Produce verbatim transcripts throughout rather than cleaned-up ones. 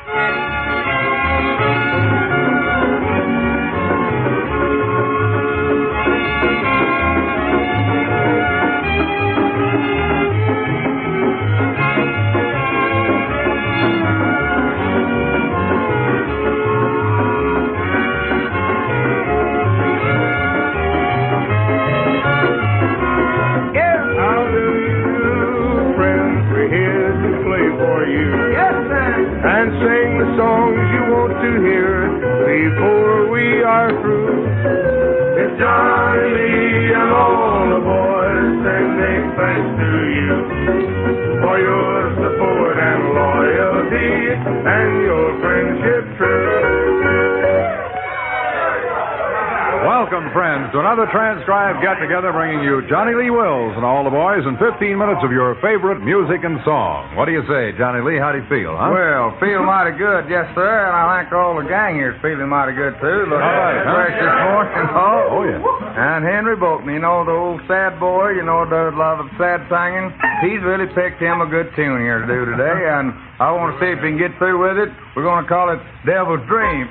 Welcome, friends, to another transcribed get-together bringing you Johnny Lee Wills and all the boys in fifteen minutes of your favorite music and song. What do you say, Johnny Lee? How do you feel, huh? Well, feel mighty good, yes, sir, and I think all the gang here's feeling mighty good, too. Look, all right, huh? fresh this morning, oh. Oh, yeah. And Henry Bolton, you know, the old sad boy, you know, does a lot of sad singing. He's really picked him a good tune here to do today, and I want to see if he can get through with it. We're going to call it Devil's Dream.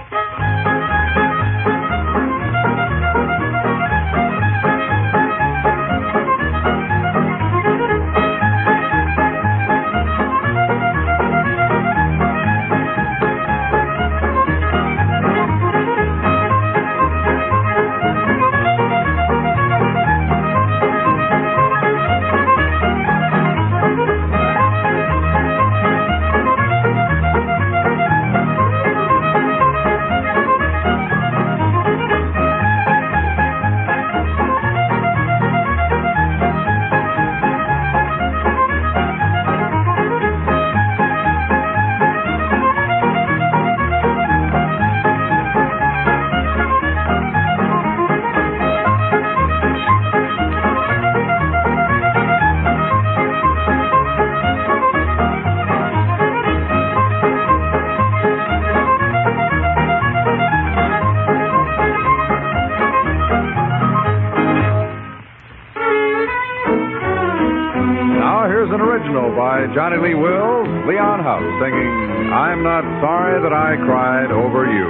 By Johnny Lee Wills, Leon Huff singing I'm Not Sorry That I Cried Over You.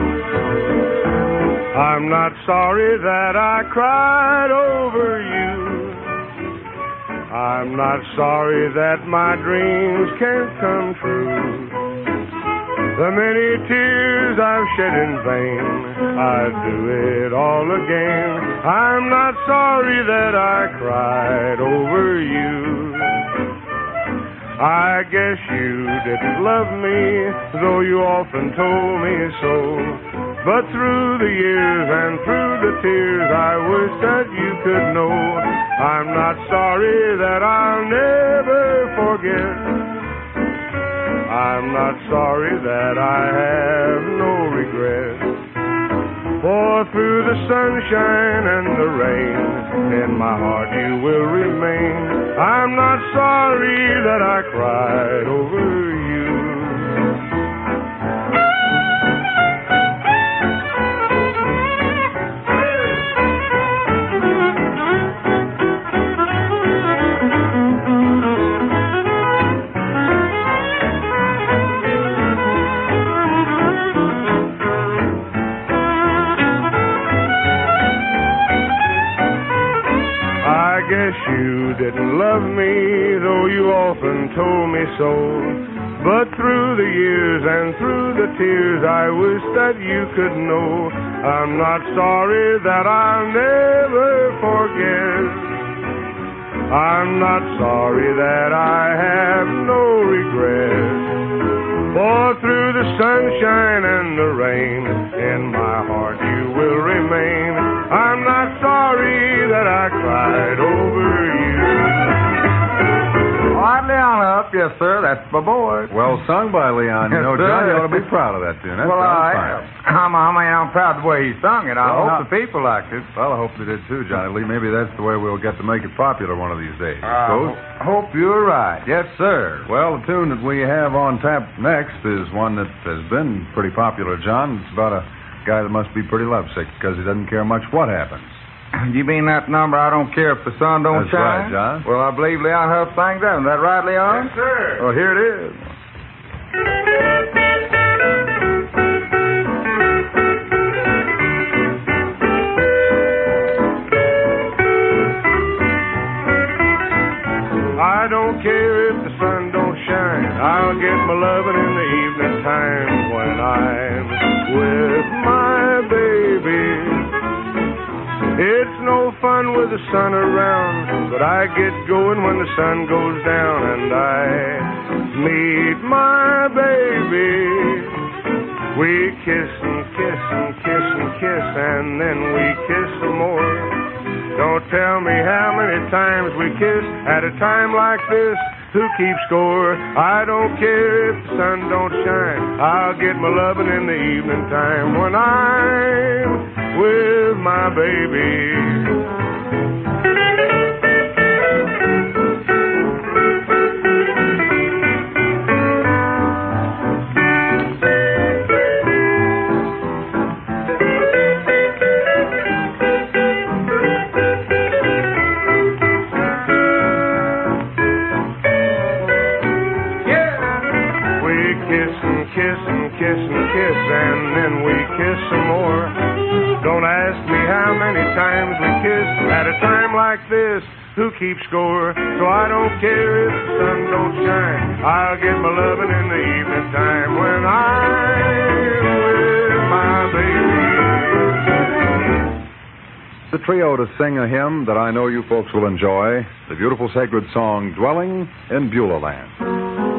I'm not sorry that I cried over you. I'm not sorry that my dreams can't come true. The many tears I've shed in vain, I'd do it all again. I'm not sorry that I cried over you. I guess you didn't love me, though you often told me so. But through the years and through the tears, I wish that you could know I'm not sorry that I'll never forget. I'm not sorry that I have no regrets. For through the sunshine and the rain, in my heart you will remain. I'm not sorry that I cried over you. You didn't love me, though you often told me so. But through the years and through the tears, I wish that you could know I'm not sorry that I'll never forget. I'm not sorry that I have no regret. For through the sunshine and the rain, in my heart you will remain. I'm not sorry that I cried over you. All right, Leon up, yes, sir. That's my boy. Well sung by Leon. You Yes, know, sir. John, you ought to be proud of that tune. That's well, I, fine. I'm, I mean, I'm proud of the way he sung it. I Well, hope now- the people liked it. Well, I hope they did too, Johnny Lee. Maybe that's the way we'll get to make it popular one of these days. I I suppose. ho- hope you're right. Yes, sir. Well, the tune that we have on tap next is one that has been pretty popular, John. It's about a guy that must be pretty lovesick because he doesn't care much what happens. You mean that number, I don't care if the sun don't That's shine? right, John. Well, I believe Leon Huff sang that. Is that right, Leon? Yes, sir. Well, here it is. my loving in the evening time when I'm with my baby. It's no fun with the sun around, but I get going when the sun goes down and I meet my baby. We kiss and kiss and kiss and kiss and then we kiss some more. Don't tell me how many times we kiss at a time like this. Who keeps score? I don't care if the sun don't shine. I'll get my loving in the evening time when I'm with my baby. And then we kiss some more. Don't ask me how many times we kiss at a time like this. Who keeps score? So I don't care if the sun don't shine. I'll get my loving in the evening time when I'm with my baby. The trio to sing a hymn that I know you folks will enjoy, the beautiful sacred song, Dwelling in Beulah Land.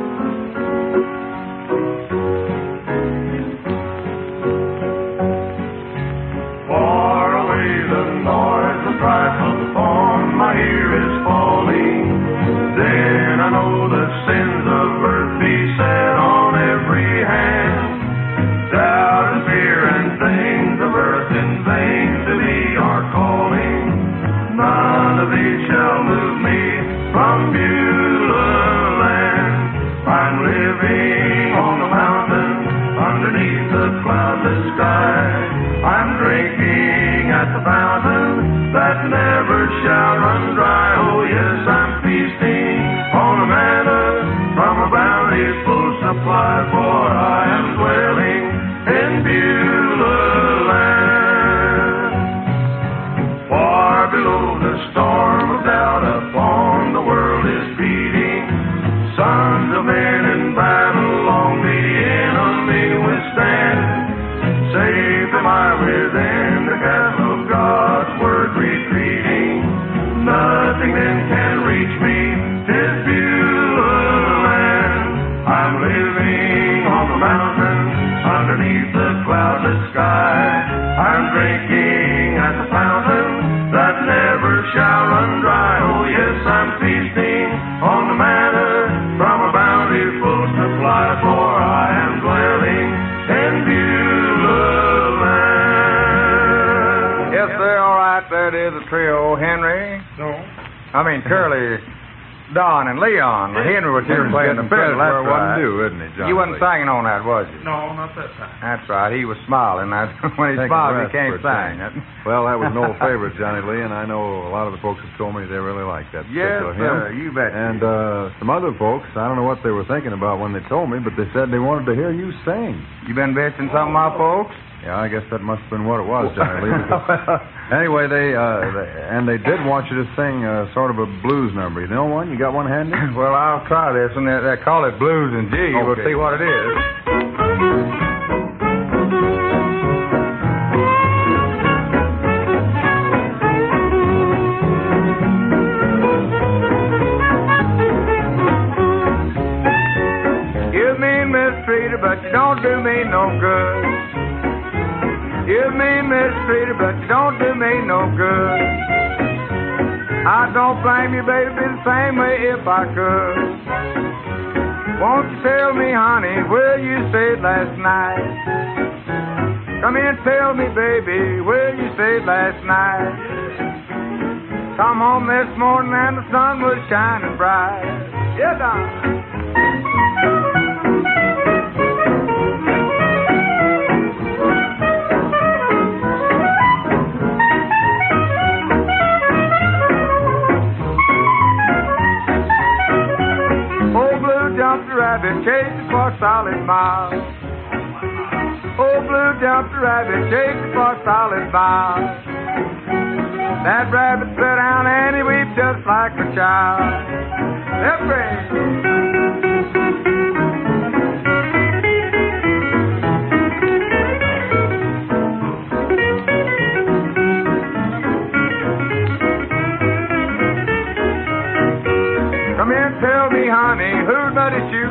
I mean, Curly, Don, and Leon. Henry was here playing the fiddle. That's right. Do, isn't he, John? You wasn't singing on that, was you? No, not that time. That's right. He was smiling. That's when he smiled, he can't sing. Well, that was an old favorite, Johnny Lee, and I know a lot of the folks have told me they really like that yes, particular hymn. Sir, you bet. And uh, some other folks, I don't know what they were thinking about when they told me, but they said they wanted to hear you sing. You been bitching some of my folks? Yeah, I guess that must have been what it was, Johnny Lee. Anyway, they, uh, they and they did want you to sing uh, sort of a blues number. You know one? You got one handy? Well, I'll try this, and they, they call it blues and G. Okay. We'll see what it is. You mean mistreated, but you don't do me no good. You mean mistreated, but you don't do me no good. I don't blame you, baby, the same way if I could. Won't you tell me, honey, where you stayed last night? Come in, tell me, baby, where you stayed last night. Come home this morning and the sun was shining bright. Yeah, darling. Rabbit chased for solid miles. Old blue jumped the rabbit chased for solid miles. That rabbit sat down and he wept just like a child. That's great.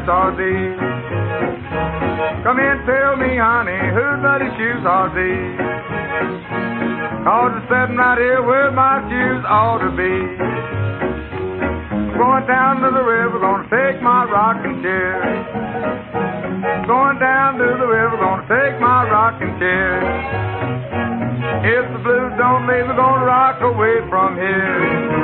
are these? Come in, tell me, honey, whose bloody shoes are these? Cause it's sitting right here where my shoes ought to be. Going down to the river, gonna take my rocking chair. Going down to the river, gonna take my rocking chair. If the blues don't leave, we're gonna rock away from here.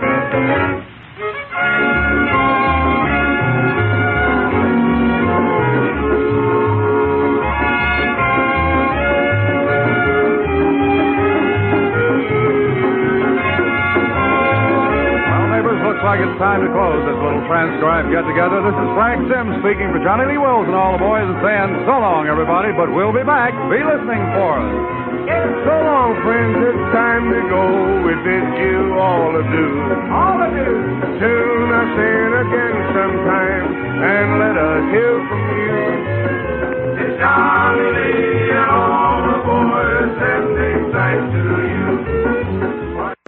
Looks like it's time to close this little transcribe get-together. This is Frank Sims speaking for Johnny Lee Wills and all the boys and saying so long, everybody, but we'll be back. Be listening for us. So long, friends, it's time to go. We bid you all adieu. All adieu. Tune us in again sometime and let us hear from you.